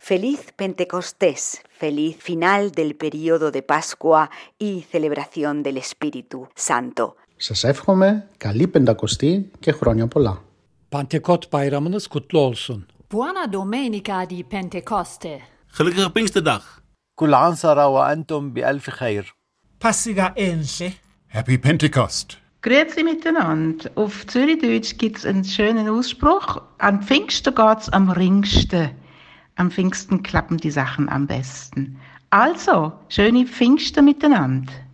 Feliz Pentecostés, feliz final del periodo de Pascua y celebración del Espíritu Santo. Σας εύχομαι καλή Πεντακοστή και χρόνια πολλά. Pentekot bayramınız kutlu olsun. Buona Domenica di Pentecoste. Gelukkige Pinksterdag. كل عام سنة وأنتم بألف خير. Passiga enche. Happy Pentecost. Grüezi miteinander. Auf Zürichdeutsch gibt es einen schönen Ausspruch. An Pfingsten geht's am ringsten. Am Pfingsten klappen die Sachen am besten. Also, schöne Pfingsten miteinander.